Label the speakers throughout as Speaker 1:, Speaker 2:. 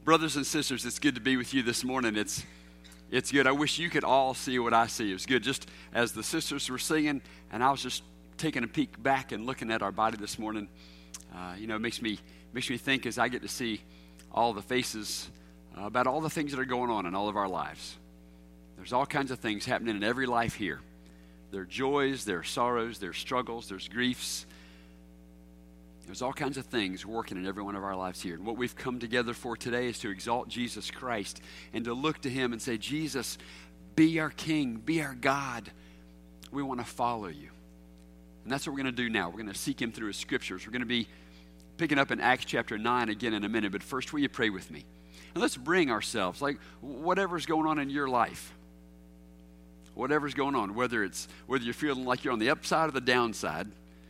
Speaker 1: Brothers and sisters, it's good to be with you this morning. It's good. I wish you could all see what I see. It was good just as the sisters were singing, and I was just taking a peek back and looking at our body this morning. It makes me think as I get to see all the faces about all the things that are going on in all of our lives. There's all kinds of things happening in every life here. There are joys, there are sorrows, there are struggles, there's griefs. There's all kinds of things working in every one of our lives here. And what we've come together for today is to exalt Jesus Christ and to look to him and say, Jesus, be our King, be our God. We want to follow you. And that's what we're going to do now. We're going to seek him through his scriptures. We're going to be picking up in Acts chapter 9 again in a minute. But first, will you pray with me? And let's bring ourselves, like whatever's going on in your life, whatever's going on, whether you're feeling like you're on the upside or the downside,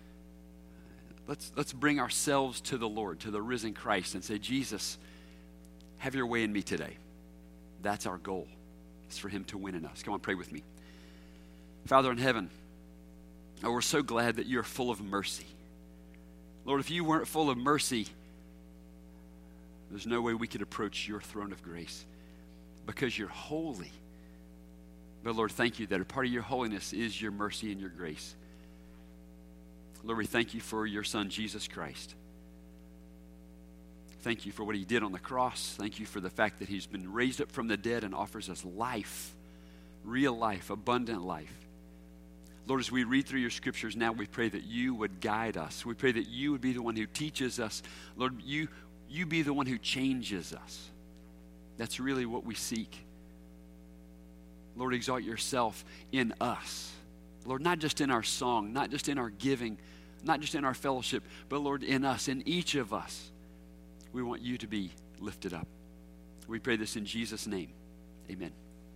Speaker 1: Let's bring ourselves to the Lord, to the risen Christ, and say, Jesus, have your way in me today. That's our goal. It's for him to win in us. Come on, pray with me. Father in heaven, we're so glad that you're full of mercy. Lord, if you weren't full of mercy, there's no way we could approach your throne of grace because you're holy. But Lord, thank you that a part of your holiness is your mercy and your grace. Lord, we thank you for your son, Jesus Christ. Thank you for what he did on the cross. Thank you for the fact that he's been raised up from the dead and offers us life, real life, abundant life. Lord, as we read through your scriptures now, we pray that you would guide us. We pray that you would be the one who teaches us. Lord, you be the one who changes us. That's really what we seek. Lord, exalt yourself in us. Lord, not just in our song, not just in our giving, not just in our fellowship, but Lord, in us, in each of us, we want you to be lifted up. We pray this in Jesus' name. Amen.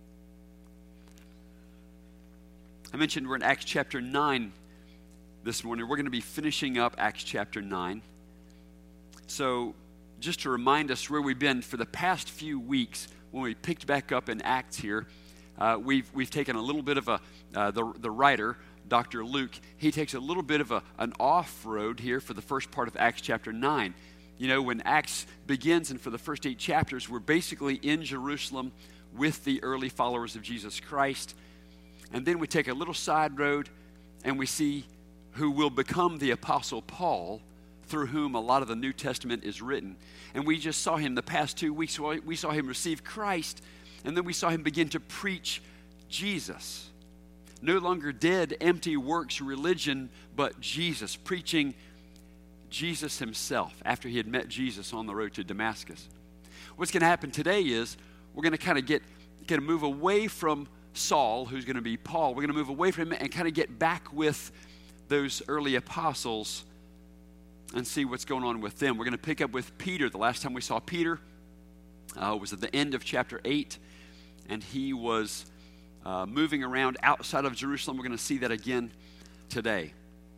Speaker 1: I mentioned we're in Acts chapter 9 this morning. We're going to be finishing up Acts chapter 9. So just to remind us where we've been for the past few weeks when we picked back up in Acts here, we've taken a little bit of the writer, Dr. Luke, he takes a little bit of an off-road here for the first part of Acts chapter 9. You know, when Acts begins and for the first 8 chapters, we're basically in Jerusalem with the early followers of Jesus Christ. And then we take a little side road and we see who will become the Apostle Paul, through whom a lot of the New Testament is written. And we just saw him the past 2 weeks. We saw him receive Christ. And then we saw him begin to preach Jesus. No longer dead, empty works religion, but Jesus, preaching Jesus himself after he had met Jesus on the road to Damascus. What's going to happen today is we're going to kind of move away from Saul, who's going to be Paul. We're going to move away from him and kind of get back with those early apostles and see what's going on with them. We're going to pick up with Peter. The last time we saw Peter was at the end of chapter 8. And he was moving around outside of Jerusalem. We're going to see that again today.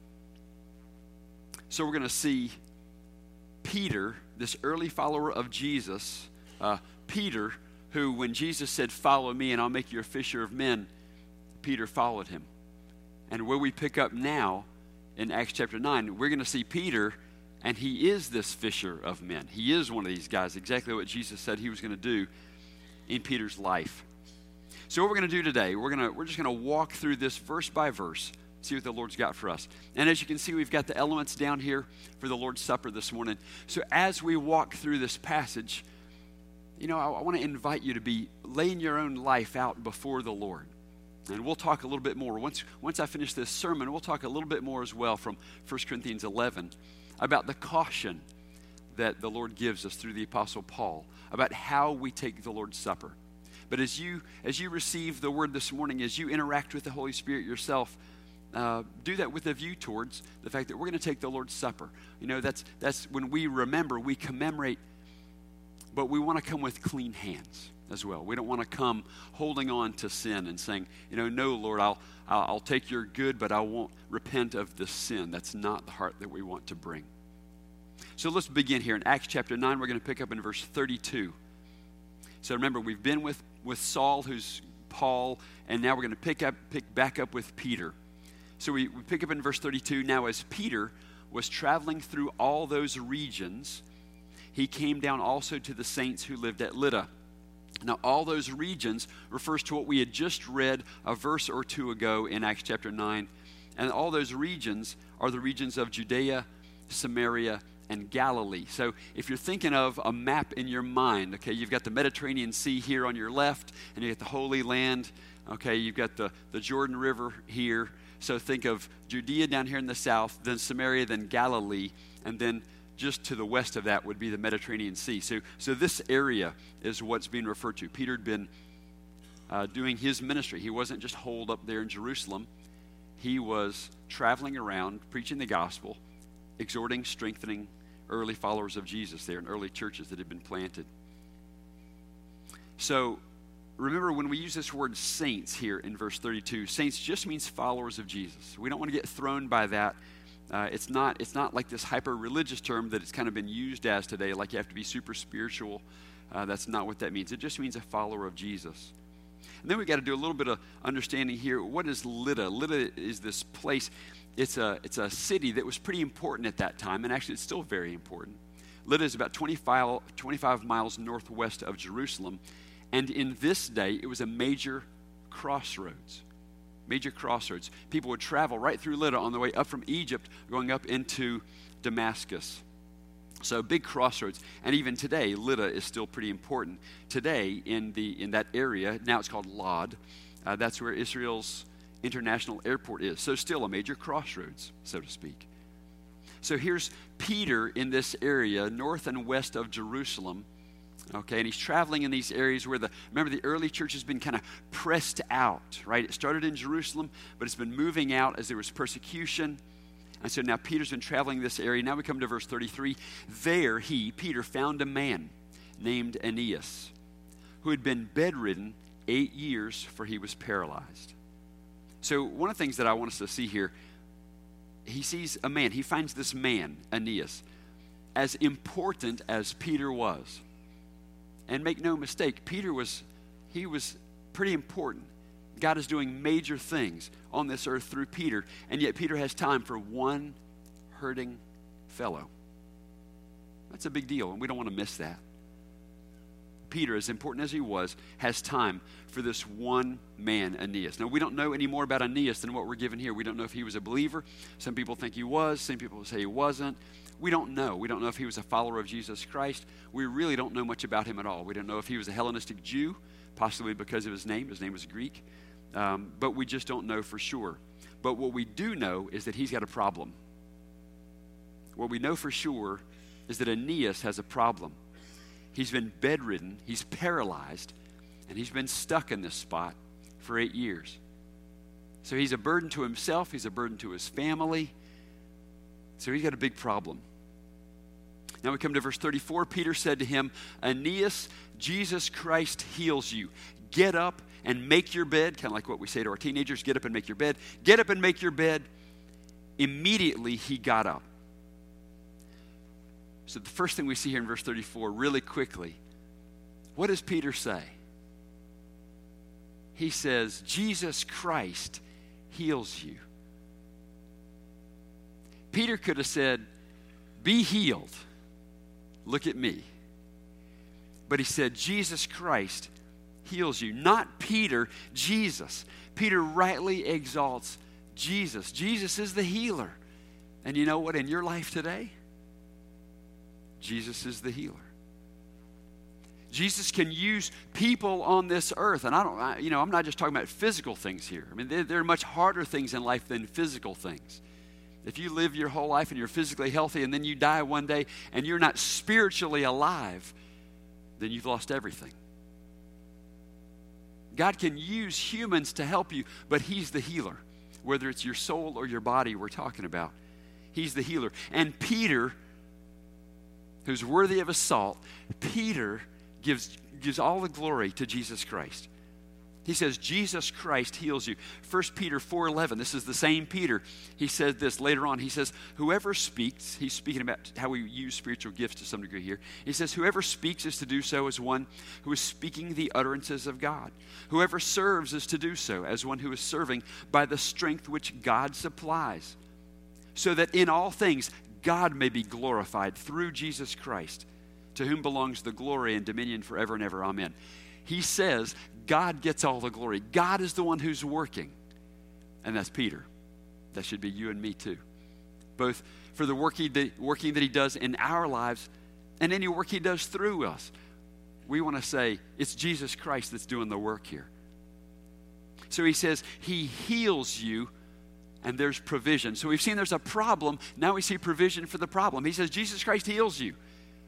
Speaker 1: So we're going to see Peter, this early follower of Jesus, Peter, who when Jesus said, "Follow me and I'll make you a fisher of men," Peter followed him. And where we pick up now in Acts chapter 9, we're going to see Peter, and he is this fisher of men. He is one of these guys, exactly what Jesus said he was going to do in Peter's life. So what we're going to do today, we're just going to walk through this verse by verse, see what the Lord's got for us. And as you can see, we've got the elements down here for the Lord's Supper this morning. So as we walk through this passage, I want to invite you to be laying your own life out before the Lord. And we'll talk a little bit more. Once I finish this sermon, we'll talk a little bit more as well from 1 Corinthians 11 about the caution that the Lord gives us through the Apostle Paul about how we take the Lord's Supper. But as you receive the word this morning, as you interact with the Holy Spirit yourself, do that with a view towards the fact that we're going to take the Lord's Supper. That's when we remember, we commemorate, but we want to come with clean hands as well. We don't want to come holding on to sin and saying, no, Lord, I'll take your good, but I won't repent of the sin. That's not the heart that we want to bring. So let's begin here in Acts chapter 9. We're going to pick up in verse 32. So remember, we've been with Saul, who's Paul, and now we're going to pick back up with Peter. So we pick up in verse 32. Now as Peter was traveling through all those regions, he came down also to the saints who lived at Lydda. Now, all those regions refers to what we had just read a verse or two ago in Acts chapter 9. And all those regions are the regions of Judea, Samaria, and Galilee. So if you're thinking of a map in your mind, okay, you've got the Mediterranean Sea here on your left, and you got the Holy Land. Okay, you've got the Jordan River here. So think of Judea down here in the south, then Samaria, then Galilee, and then just to the west of that would be the Mediterranean Sea. So this area is what's being referred to. Peter had been doing his ministry. He wasn't just holed up there in Jerusalem. He was traveling around, preaching the gospel, exhorting, strengthening early followers of Jesus there in early churches that had been planted. So remember, when we use this word saints here in verse 32, saints just means followers of Jesus. We don't want to get thrown by that. It's not like this hyper-religious term that it's kind of been used as today, like you have to be super spiritual. That's not what that means. It just means a follower of Jesus. And then we got to do a little bit of understanding here. What is Lydda? Lydda is this place. It's a city that was pretty important at that time, and actually it's still very important. Lydda is about 25 miles northwest of Jerusalem, and in this day, it was a major crossroads. Major crossroads. People would travel right through Lydda on the way up from Egypt, going up into Damascus. So big crossroads. And even today, Lydda is still pretty important. Today, in that area, now it's called Lod. That's where Israel's international airport is. So still a major crossroads, so to speak. So here's Peter in this area, north and west of Jerusalem. Okay, and he's traveling in these areas where remember the early church has been kind of pressed out, right? It started in Jerusalem, but it's been moving out as there was persecution. And so now Peter's been traveling this area. Now we come to verse 33. There Peter, found a man named Aeneas, who had been bedridden 8 years, for he was paralyzed. So one of the things that I want us to see here, he sees a man. He finds this man, Aeneas, as important as Peter was. And make no mistake, Peter was pretty important. God is doing major things on this earth through Peter, and yet Peter has time for one hurting fellow. That's a big deal, and we don't want to miss that. Peter, as important as he was, has time for this one man, Aeneas. Now, we don't know any more about Aeneas than what we're given here. We don't know if he was a believer. Some people think he was. Some people say he wasn't. We don't know. We don't know if he was a follower of Jesus Christ. We really don't know much about him at all. We don't know if he was a Hellenistic Jew, possibly because of his name. His name was Greek. But we just don't know for sure. But what we do know is that he's got a problem. What we know for sure is that Aeneas has a problem. He's been bedridden, he's paralyzed, and he's been stuck in this spot for 8 years. So he's a burden to himself, he's a burden to his family. So he's got a big problem. Now we come to verse 34. Peter said to him, Aeneas, Jesus Christ heals you. Get up and make your bed. Kind of like what we say to our teenagers, get up and make your bed. Get up and make your bed. Immediately he got up. So the first thing we see here in verse 34, really quickly, what does Peter say? He says, Jesus Christ heals you. Peter could have said, be healed. Look at me. But he said, Jesus Christ heals you. Not Peter, Jesus. Peter rightly exalts Jesus. Jesus is the healer. And you know what? In your life today, Jesus is the healer. Jesus can use people on this earth. And I'm not just talking about physical things here. I mean, there are much harder things in life than physical things. If you live your whole life and you're physically healthy and then you die one day and you're not spiritually alive, then you've lost everything. God can use humans to help you, but he's the healer. Whether it's your soul or your body we're talking about, he's the healer. And Peter, who's worthy of assault, Peter gives all the glory to Jesus Christ. He says, Jesus Christ heals you. 1 Peter 4:11, this is the same Peter. He said this later on. He says, whoever speaks, he's speaking about how we use spiritual gifts to some degree here. He says, whoever speaks is to do so as one who is speaking the utterances of God. Whoever serves is to do so as one who is serving by the strength which God supplies, so that in all things God may be glorified through Jesus Christ. to whom belongs the glory and dominion forever and ever. Amen. He says God gets all the glory. God is the one who's working. And that's Peter. That should be you and me too. Both for the working that he does in our lives and any work he does through us. We want to say it's Jesus Christ that's doing the work here. So he says he heals you, and there's provision. So we've seen there's a problem. Now we see provision for the problem. He says Jesus Christ heals you.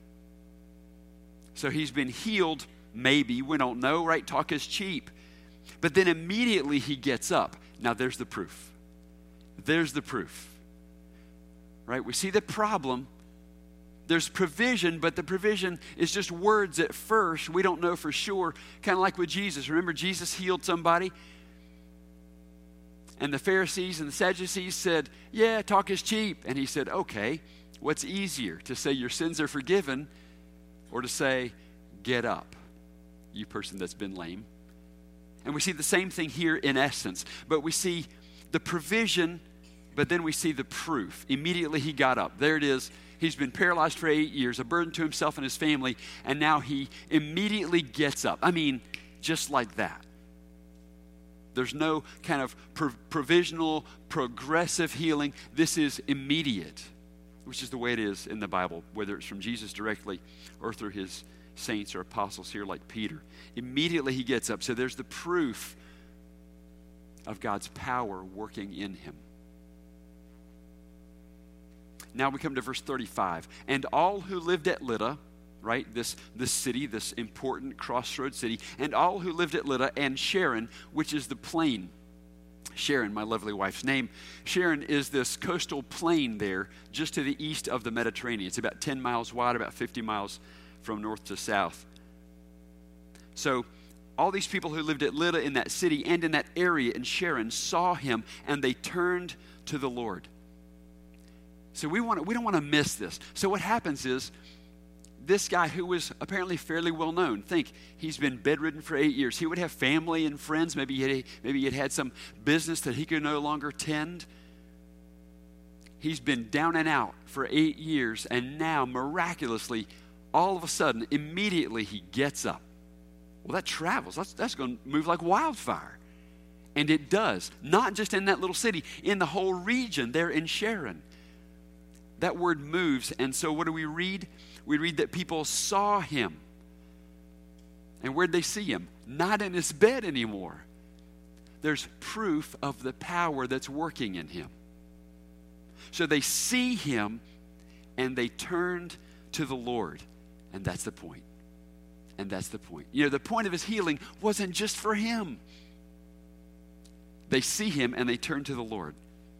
Speaker 1: So he's been healed, maybe. We don't know, right? Talk is cheap. But then immediately he gets up. Now there's the proof. There's the proof. Right? We see the problem. There's provision, but the provision is just words at first. We don't know for sure. Kind of like with Jesus. Remember, Jesus healed somebody? And the Pharisees and the Sadducees said, yeah, talk is cheap. And he said, okay, what's easier? To say your sins are forgiven or to say, get up, you person that's been lame? And we see the same thing here in essence. But we see the provision, but then we see the proof. Immediately he got up. There it is. He's been paralyzed for 8 years, a burden to himself and his family, and now he immediately gets up. I mean, just like that. There's no kind of provisional, progressive healing. This is immediate, which is the way it is in the Bible, whether it's from Jesus directly or through his saints or apostles here like Peter. Immediately he gets up. So there's the proof of God's power working in him. Now we come to verse 35. And all who lived at Lydda, right, this city, this important crossroad city, and all who lived at Lydda and Sharon, which is the plain. Sharon, my lovely wife's name. Sharon is this coastal plain there just to the east of the Mediterranean. It's about 10 miles wide, about 50 miles from north to south. So all these people who lived at Lydda in that city and in that area in Sharon saw him, and they turned to the Lord. So we don't want to miss this. So what happens is, this guy who was apparently fairly well known, think he's been bedridden for 8 years. He would have family and friends. Maybe he had had some business that he could no longer tend. He's been down and out for 8 years, and now miraculously, all of a sudden, immediately he gets up. Well, that travels. That's going to move like wildfire. And it does. Not just in that little city, in the whole region there in Sharon. That word moves, and so what do we read? We read that people saw him. And where'd they see him? Not in his bed anymore. There's proof of the power that's working in him. So they see him, and they turned to the Lord. And that's the point. And that's the point. You know, the point of his healing wasn't just for him. They see him, and they turn to the Lord.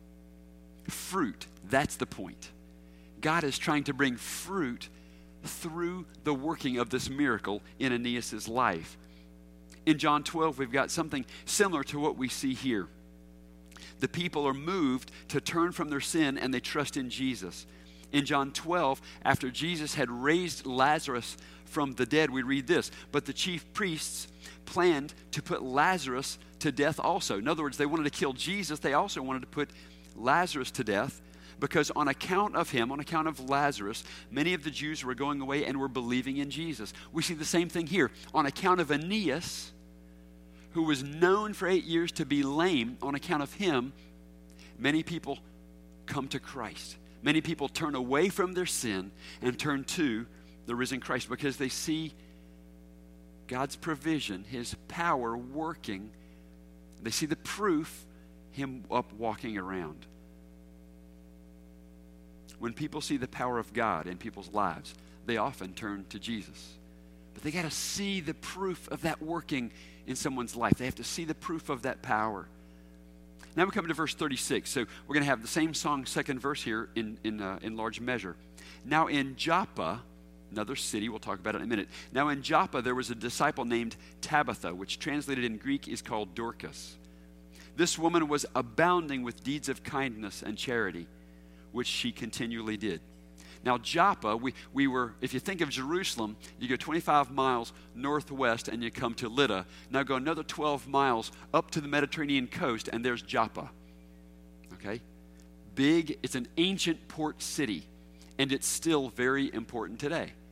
Speaker 1: Fruit, that's the point. God is trying to bring fruit through the working of this miracle in Aeneas' life. In John 12, we've got something similar to what we see here. The people are moved to turn from their sin, and they trust in Jesus. In John 12, after Jesus had raised Lazarus from the dead, we read this: but the chief priests planned to put Lazarus to death also. In other words, they wanted to kill Jesus. They also wanted to put Lazarus to death, because on account of him, on account of Lazarus, many of the Jews were going away and were believing in Jesus. We see the same thing here. On account of Aeneas, who was known for 8 years to be lame, on account of him, many people come to Christ. Many people turn away from their sin and turn to the risen Christ because they see God's provision, his power working. They see the proof, him up walking around. When people see the power of God in people's lives, they often turn to Jesus. But they got to see the proof of that working in someone's life. They have to see the proof of that power. Now we come to verse 36. So we're going to have the same song, second verse here in large measure. Now in Joppa, another city, we'll talk about it in a minute. Now in Joppa there was a disciple named Tabitha, which translated in Greek is called Dorcas. This woman was abounding with deeds of kindness and charity, which she continually did. Now Joppa, we were, if you think of Jerusalem, you go 25 miles northwest and you come to Lydda. Now go another 12 miles up to the Mediterranean coast and there's Joppa. Okay? Big, it's an ancient port city, and it's still very important today.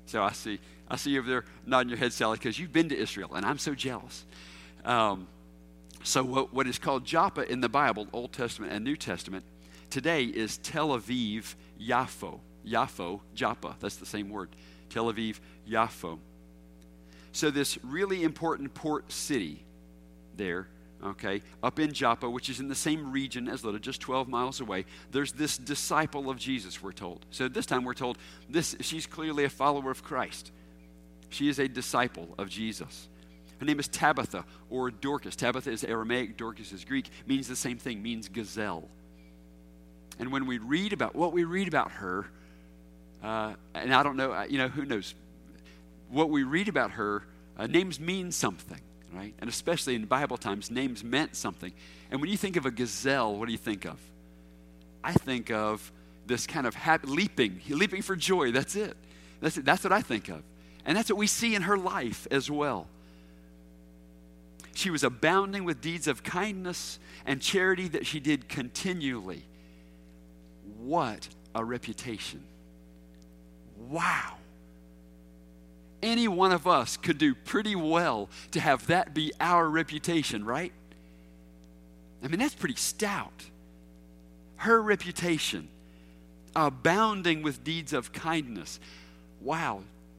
Speaker 1: So I see you over there nodding your head, Sally, because you've been to Israel, and I'm so jealous. So what is called Joppa in the Bible, Old Testament and New Testament, today is Tel Aviv Yaffo. Yaffo, Joppa, that's the same word. Tel Aviv Yaffo. So this really important port city there, okay, up in Joppa, which is in the same region as Lydda, just 12 miles away, there's this disciple of Jesus, we're told. So this time we're told she's clearly a follower of Christ. She is a disciple of Jesus. Her name is Tabitha or Dorcas. Tabitha is Aramaic, Dorcas is Greek, means the same thing, means gazelle. And when we read about what we read about her, and I don't know, who knows, what we read about her, names mean something, right? And especially in Bible times, names meant something. And when you think of a gazelle, what do you think of? I think of this kind of leaping for joy. That's it. That's what I think of. And that's what we see in her life as well. She was abounding with deeds of kindness and charity that she did continually. What a reputation. Wow. Any one of us could do pretty well to have that be our reputation, right? I mean, that's pretty stout. Her reputation, abounding with deeds of kindness. Wow.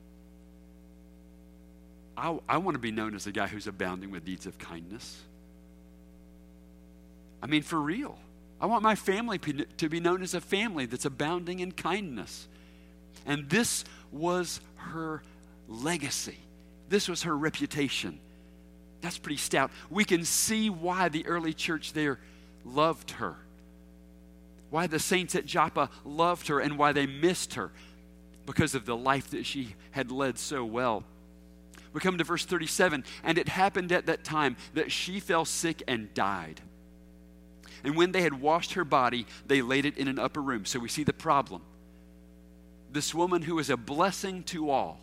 Speaker 1: I want to be known as a guy who's abounding with deeds of kindness. I mean, for real. I want my family to be known as a family that's abounding in kindness. And this was her legacy. This was her reputation. That's pretty stout. We can see why the early church there loved her. Why the saints at Joppa loved her and why they missed her. Because of the life that she had led so well. We come to verse 37, and it happened at that time that she fell sick and died. And when they had washed her body, they laid it in an upper room. So we see the problem. This woman who is a blessing to all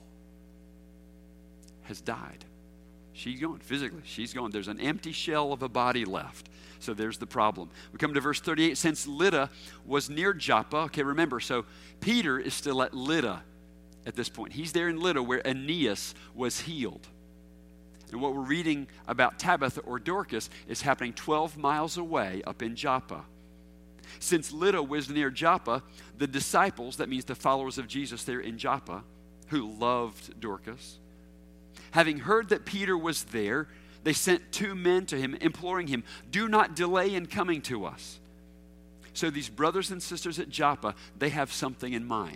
Speaker 1: has died. She's gone physically. She's gone. There's an empty shell of a body left. So there's the problem. We come to verse 38. Since Lydda was near Joppa, okay, remember, so Peter is still at Lydda at this point. He's there in Lydda where Aeneas was healed. And what we're reading about Tabitha or Dorcas is happening 12 miles away up in Joppa. Since Lydda was near Joppa, the disciples, that means the followers of Jesus there in Joppa, who loved Dorcas, having heard that Peter was there, they sent 2 men to him, imploring him, "Do not delay in coming to us." So these brothers and sisters at Joppa, they have something in mind.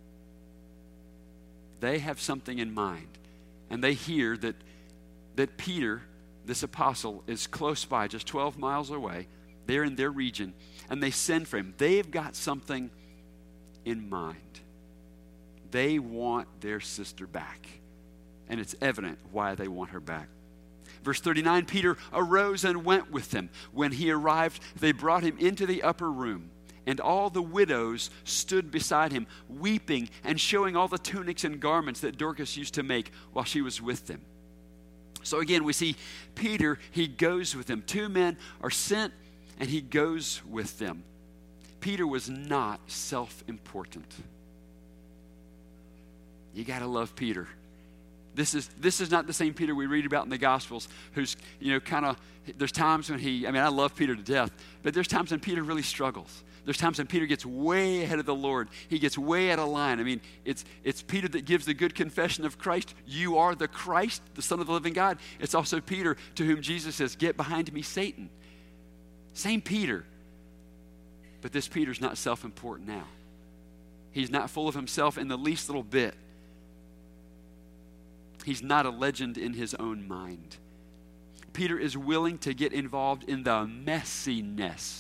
Speaker 1: They have something in mind. And they hear that Peter, this apostle, is close by, just 12 miles away. They're in their region. And they send for him. They've got something in mind. They want their sister back. And it's evident why they want her back. Verse 39, Peter arose and went with them. When he arrived, they brought him into the upper room. And all the widows stood beside him, weeping and showing all the tunics and garments that Dorcas used to make while she was with them. So again, we see Peter, he goes with them. 2 men are sent, and he goes with them. Peter was not self-important. You got to love Peter. This is not the same Peter we read about in the Gospels, who's, there's times when I love Peter to death, but there's times when Peter really struggles. There's times when Peter gets way ahead of the Lord. He gets way out of line. I mean, it's Peter that gives the good confession of Christ. You are the Christ, the Son of the living God. It's also Peter to whom Jesus says, "Get behind me, Satan." Same Peter. But this Peter's not self-important now. He's not full of himself in the least little bit. He's not a legend in his own mind. Peter is willing to get involved in the messiness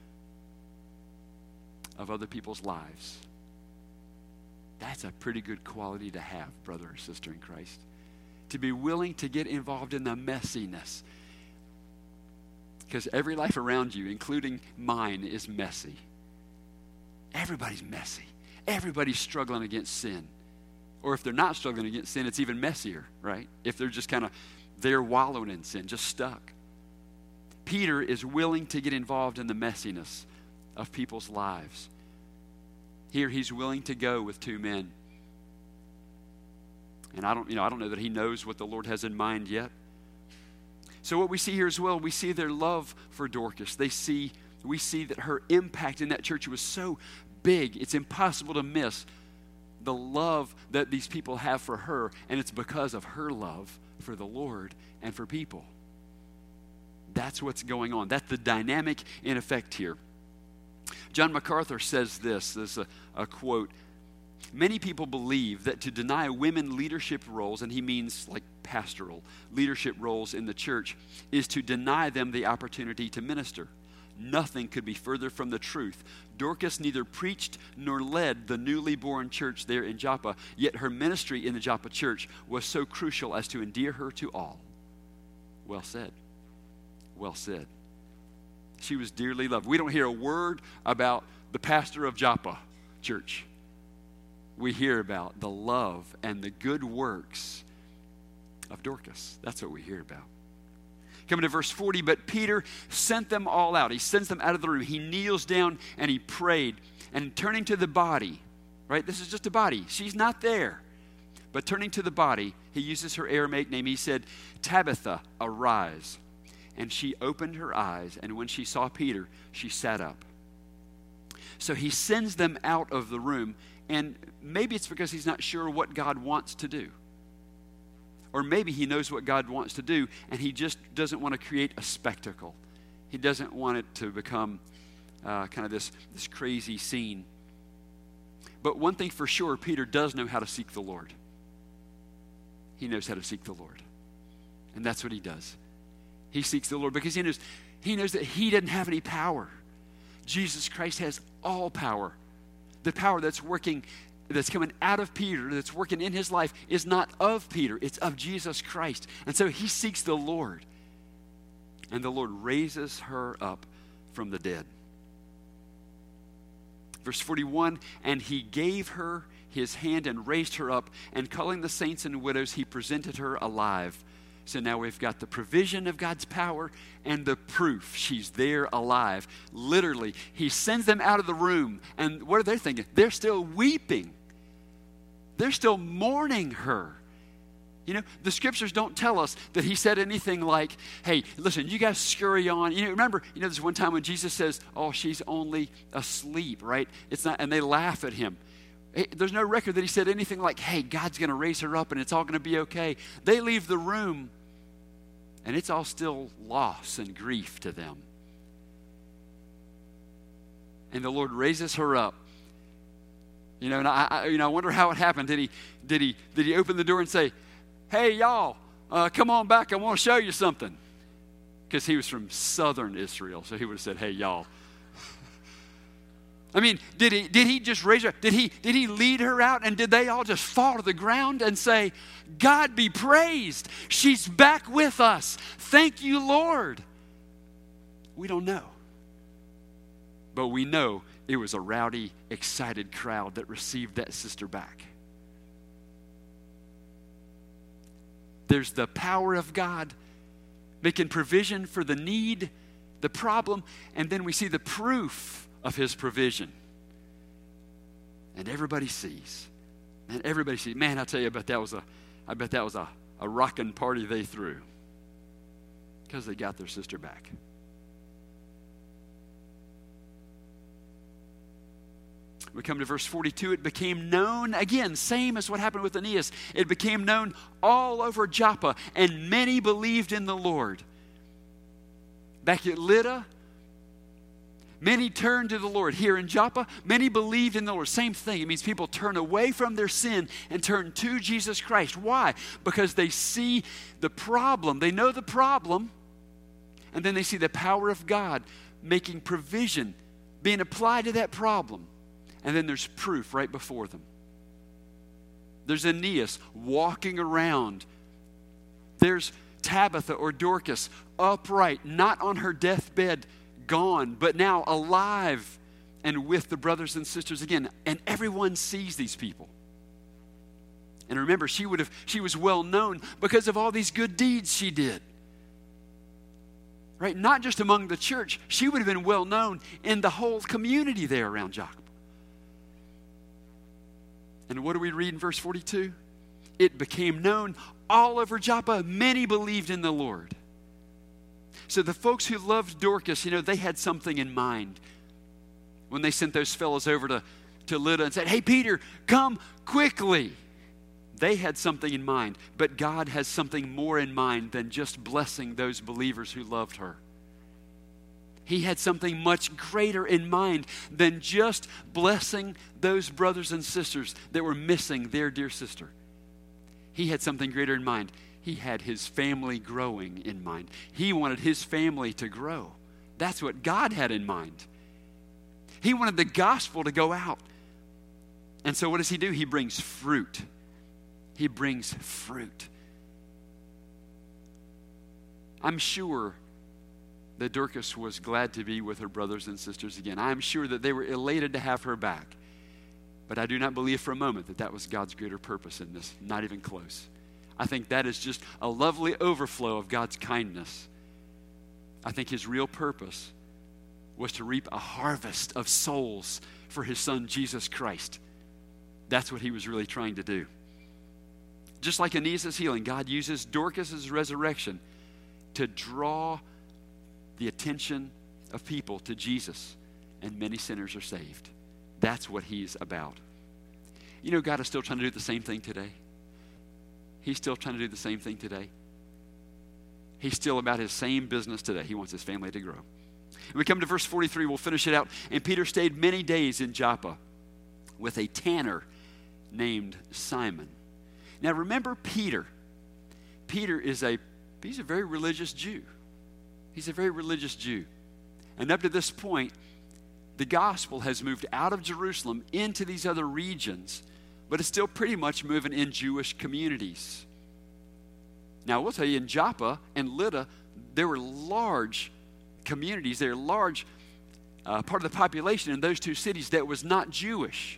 Speaker 1: of other people's lives. That's a pretty good quality to have, brother or sister in Christ. To be willing to get involved in the messiness. Because every life around you, including mine, is messy. Everybody's messy. Everybody's struggling against sin. Or if they're not struggling against sin, it's even messier, right? If they're just they're wallowing in sin, just stuck. Peter is willing to get involved in the messiness of people's lives. Here he's willing to go with 2 men. And I don't know that he knows what the Lord has in mind yet. So what we see here as well, we see their love for Dorcas. We see that her impact in that church was so big, it's impossible to miss the love that these people have for her, and it's because of her love for the Lord and for people. That's what's going on. That's the dynamic in effect here. John MacArthur says this is a quote. Many people believe that to deny women leadership roles, and he means like pastoral leadership roles in the church, is to deny them the opportunity to minister. Nothing could be further from the truth. Dorcas neither preached nor led the newly born church there in Joppa, yet her ministry in the Joppa church was so crucial as to endear her to all. Well said. Well said. She was dearly loved. We don't hear a word about the pastor of Joppa church. We hear about the love and the good works of Dorcas. That's what we hear about. Coming to verse 40, but Peter sent them all out. He sends them out of the room. He kneels down and he prayed. And turning to the body, right? This is just a body. She's not there. But turning to the body, he uses her Aramaic name. He said, Tabitha, arise. And she opened her eyes, and when she saw Peter, she sat up. So he sends them out of the room, and maybe it's because he's not sure what God wants to do. Or maybe he knows what God wants to do, and he just doesn't want to create a spectacle. He doesn't want it to become kind of this crazy scene. But one thing for sure, Peter does know how to seek the Lord. He knows how to seek the Lord. And that's what he does. He seeks the Lord because he knows that he doesn't have any power. Jesus Christ has all power. The power that's coming out of Peter, that's working in his life, is not of Peter, it's of Jesus Christ. And so he seeks the Lord. And the Lord raises her up from the dead. Verse 41, and he gave her his hand and raised her up, and calling the saints and widows, he presented her alive. So now we've got the provision of God's power and the proof. She's there alive. Literally, he sends them out of the room. And what are they thinking? They're still weeping. They're still mourning her. You know, the scriptures don't tell us that he said anything like, hey, listen, you guys scurry on. You know, remember, there's one time when Jesus says, oh, she's only asleep, right? It's not, and they laugh at him. There's no record that he said anything like, hey, God's going to raise her up and it's all going to be okay. They leave the room and it's all still loss and grief to them. And the Lord raises her up. And I wonder how it happened. Did he open the door and say, hey, y'all, come on back. I want to show you something. Because he was from southern Israel, so he would have said, hey, y'all. I mean, did he just raise her? Did he lead her out, and did they all just fall to the ground and say, God be praised. She's back with us. Thank you, Lord. We don't know. But we know it was a rowdy, excited crowd that received that sister back. There's the power of God making provision for the need, the problem, and then we see the proof of his provision. And everybody sees. And everybody sees. Man, I tell you, I bet that was a rocking party they threw. Because they got their sister back. We come to verse 42. It became known, again, same as what happened with Aeneas. It became known all over Joppa, and many believed in the Lord. Back at Lydda, many turned to the Lord. Here in Joppa, many believed in the Lord. Same thing. It means people turn away from their sin and turn to Jesus Christ. Why? Because they see the problem. They know the problem. And then they see the power of God making provision, being applied to that problem. And then there's proof right before them. There's Aeneas walking around. There's Tabitha or Dorcas upright, not on her deathbed, gone, but now alive and with the brothers and sisters again. And everyone sees these people. And remember, she was well known because of all these good deeds she did. Right? Not just among the church. She would have been well known in the whole community there around Joppa. And what do we read in verse 42? it became known all over Joppa. Many believed in the Lord. So the folks who loved Dorcas, they had something in mind when they sent those fellows over to Lydda and said, "Hey, Peter, come quickly." They had something in mind, but God has something more in mind than just blessing those believers who loved her. He had something much greater in mind than just blessing those brothers and sisters that were missing their dear sister. He had something greater in mind. He had his family growing in mind. He wanted his family to grow. That's what God had in mind. He wanted the gospel to go out. And so what does he do? He brings fruit. He brings fruit. I'm sure that Dorcas was glad to be with her brothers and sisters again. I'm sure that they were elated to have her back. But I do not believe for a moment that that was God's greater purpose in this. Not even close. I think that is just a lovely overflow of God's kindness. I think his real purpose was to reap a harvest of souls for his son, Jesus Christ. That's what he was really trying to do. Just like Aeneas' healing, God uses Dorcas' resurrection to draw the attention of people to Jesus, and many sinners are saved. That's what he's about. God is still trying to do the same thing today. He's still trying to do the same thing today. He's still about his same business today. He wants his family to grow. And we come to verse 43. We'll finish it out. And Peter stayed many days in Joppa with a tanner named Simon. Now remember Peter. Peter he's a very religious Jew. He's a very religious Jew. And up to this point, the gospel has moved out of Jerusalem into these other regions, but it's still pretty much moving in Jewish communities. Now, we'll tell you, in Joppa and Lydda, there were large communities. There were large part of the population in those two cities that was not Jewish.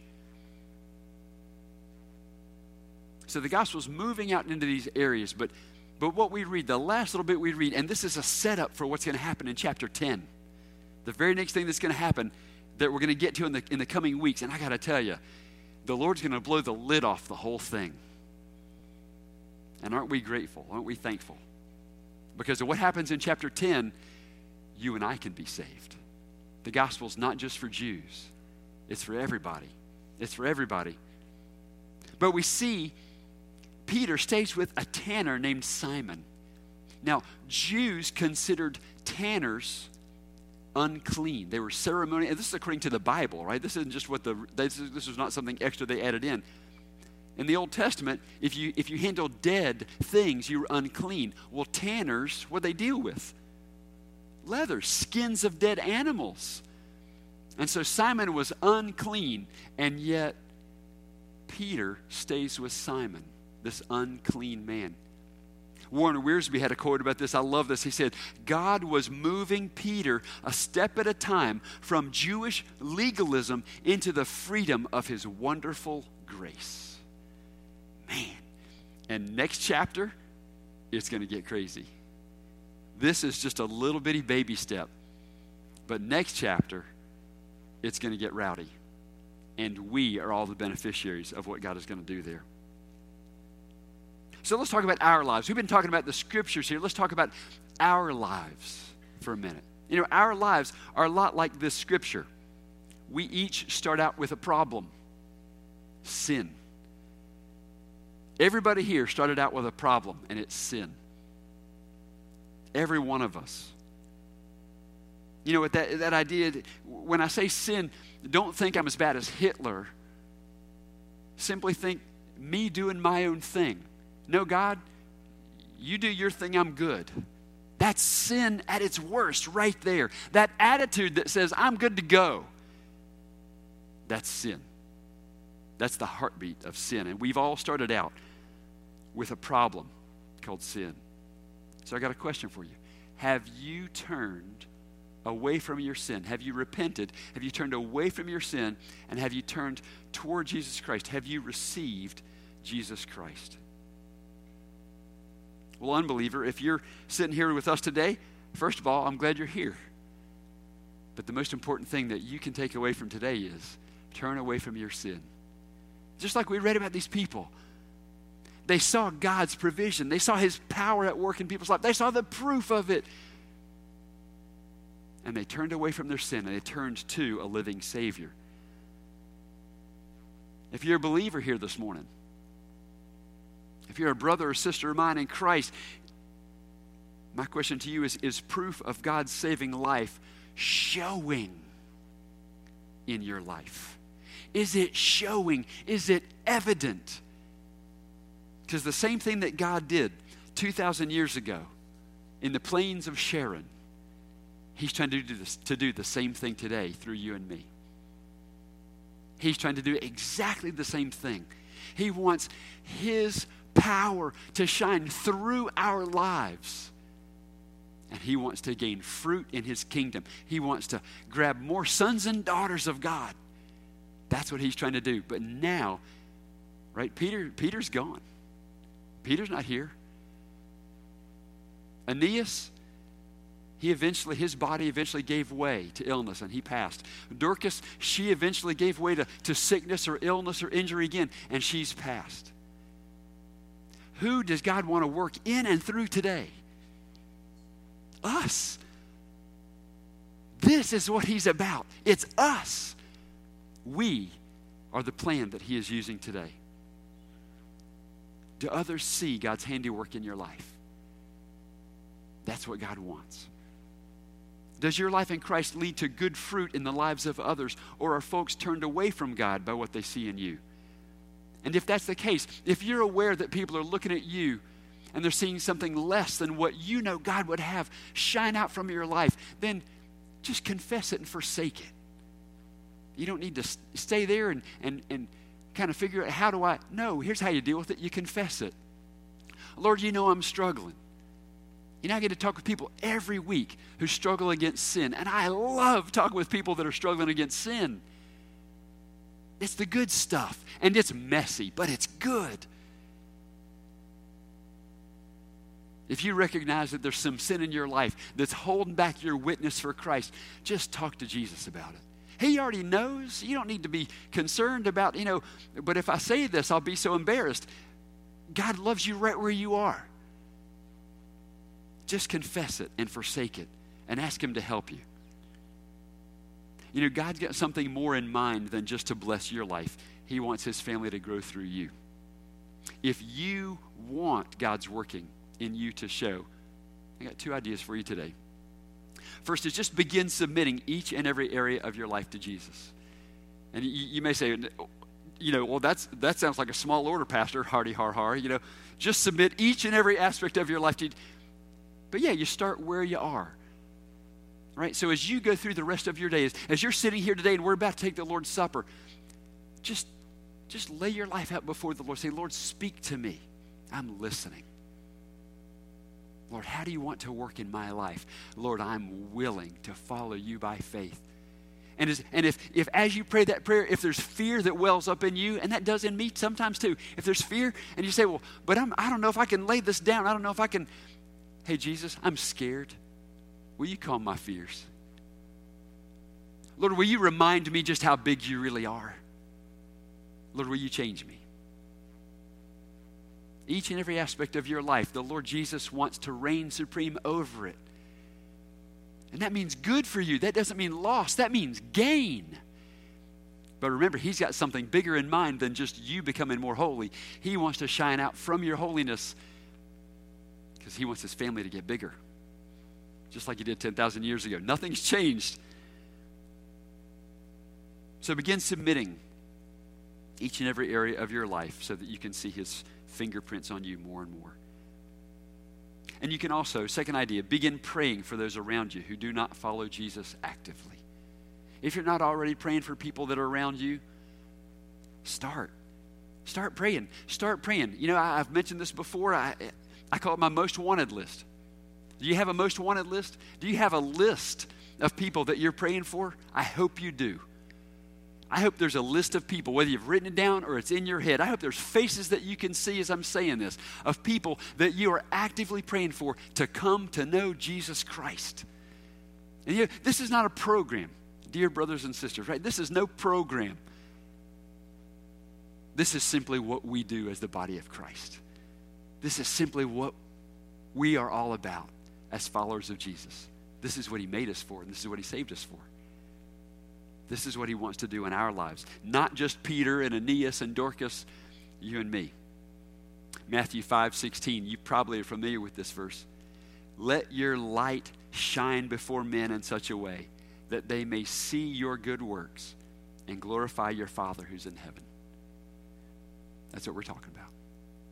Speaker 1: So the gospel is moving out into these areas, but what we read, the last little bit we read, and this is a setup for what's going to happen in chapter 10. The very next thing that's going to happen that we're going to get to in the coming weeks, and I got to tell you, the Lord's going to blow the lid off the whole thing. And aren't we grateful? Aren't we thankful? Because of what happens in chapter 10, you and I can be saved. The gospel's not just for Jews. It's for everybody. It's for everybody. But we see Peter stays with a tanner named Simon. Now, Jews considered tanners unclean. They were ceremonial. And this is according to the Bible, right? This isn't just this is not something extra they added in. In the Old Testament, if you handled dead things, you were unclean. Well, tanners, what they deal with? Leather, skins of dead animals. And so Simon was unclean, and yet Peter stays with Simon, this unclean man. Warren Wiersbe had a quote about this. I love this. He said, God was moving Peter a step at a time from Jewish legalism into the freedom of his wonderful grace. Man. And next chapter, it's going to get crazy. This is just a little bitty baby step. But next chapter, it's going to get rowdy. And we are all the beneficiaries of what God is going to do there. So let's talk about our lives. We've been talking about the scriptures here. Let's talk about our lives for a minute. Our lives are a lot like this scripture. We each start out with a problem. Sin. Everybody here started out with a problem, and it's sin. Every one of us. With that idea, when I say sin, don't think I'm as bad as Hitler. Simply think me doing my own thing. No, God, you do your thing, I'm good. That's sin at its worst right there. That attitude that says, I'm good to go. That's sin. That's the heartbeat of sin. And we've all started out with a problem called sin. So I got a question for you. Have you turned away from your sin? Have you repented? Have you turned away from your sin? And have you turned toward Jesus Christ? Have you received Jesus Christ? Well, unbeliever, if you're sitting here with us today, first of all, I'm glad you're here. But the most important thing that you can take away from today is turn away from your sin. Just like we read about these people. They saw God's provision. They saw his power at work in people's lives. They saw the proof of it. And they turned away from their sin, and they turned to a living Savior. If you're a believer here this morning, if you're a brother or sister of mine in Christ, my question to you is proof of God's saving life showing in your life? Is it showing? Is it evident? Because the same thing that God did 2,000 years ago in the plains of Sharon, he's trying to do the same thing today through you and me. He's trying to do exactly the same thing. He wants his power to shine through our lives. And he wants to gain fruit in his kingdom. He wants to grab more sons and daughters of God. That's what he's trying to do. But now, right, Peter's gone. Peter's not here. Aeneas, his body eventually gave way to illness and he passed. Dorcas, she eventually gave way to sickness or illness or injury again, and she's passed. Who does God want to work in and through today? Us. This is what he's about. It's us. We are the plan that he is using today. Do others see God's handiwork in your life? That's what God wants. Does your life in Christ lead to good fruit in the lives of others, or are folks turned away from God by what they see in you? And if that's the case, if you're aware that people are looking at you and they're seeing something less than what you know God would have shine out from your life, then just confess it and forsake it. You don't need to stay there and kind of figure out, no, here's how you deal with it. You confess it. Lord, you know I'm struggling. You know, I get to talk with people every week who struggle against sin. And I love talking with people that are struggling against sin. It's the good stuff. And it's messy, but it's good. If you recognize that there's some sin in your life that's holding back your witness for Christ, just talk to Jesus about it. He already knows. You don't need to be concerned about, but if I say this, I'll be so embarrassed. God loves you right where you are. Just confess it and forsake it and ask him to help you. God's got something more in mind than just to bless your life. He wants his family to grow through you. If you want God's working in you to show, I got 2 ideas for you today. First is just begin submitting each and every area of your life to Jesus. And you may say, well, that sounds like a small order, Pastor, hardy har har. Just submit each and every aspect of your life to. But yeah, you start where you are. Right? So as you go through the rest of your days, as you're sitting here today and we're about to take the Lord's Supper, just lay your life out before the Lord. Say, Lord, speak to me. I'm listening. Lord, how do you want to work in my life? Lord, I'm willing to follow you by faith. And if as you pray that prayer, if there's fear that wells up in you, and that does in me sometimes too, if there's fear and you say, well, but I don't know if I can lay this down. I don't know if I can. Hey, Jesus, I'm scared. Will you calm my fears? Lord, will you remind me just how big you really are? Lord, will you change me? Each and every aspect of your life, the Lord Jesus wants to reign supreme over it. And that means good for you. That doesn't mean loss. That means gain. But remember, he's got something bigger in mind than just you becoming more holy. He wants to shine out from your holiness because he wants his family to get bigger. Just like he did 10,000 years ago. Nothing's changed. So begin submitting each and every area of your life so that you can see his fingerprints on you more and more. And you can also, second idea, begin praying for those around you who do not follow Jesus actively. If you're not already praying for people that are around you, start praying. Start praying. I've mentioned this before. I call it my most wanted list. Do you have a most wanted list? Do you have a list of people that you're praying for? I hope you do. I hope there's a list of people, whether you've written it down or it's in your head. I hope there's faces that you can see as I'm saying this, of people that you are actively praying for to come to know Jesus Christ. And this is not a program, dear brothers and sisters, right? This is no program. This is simply what we do as the body of Christ. This is simply what we are all about as followers of Jesus. This is what he made us for, and this is what he saved us for. This is what he wants to do in our lives. Not just Peter and Aeneas and Dorcas, you and me. Matthew 5:16, you probably are familiar with this verse. Let your light shine before men in such a way that they may see your good works and glorify your Father who's in heaven. That's what we're talking about.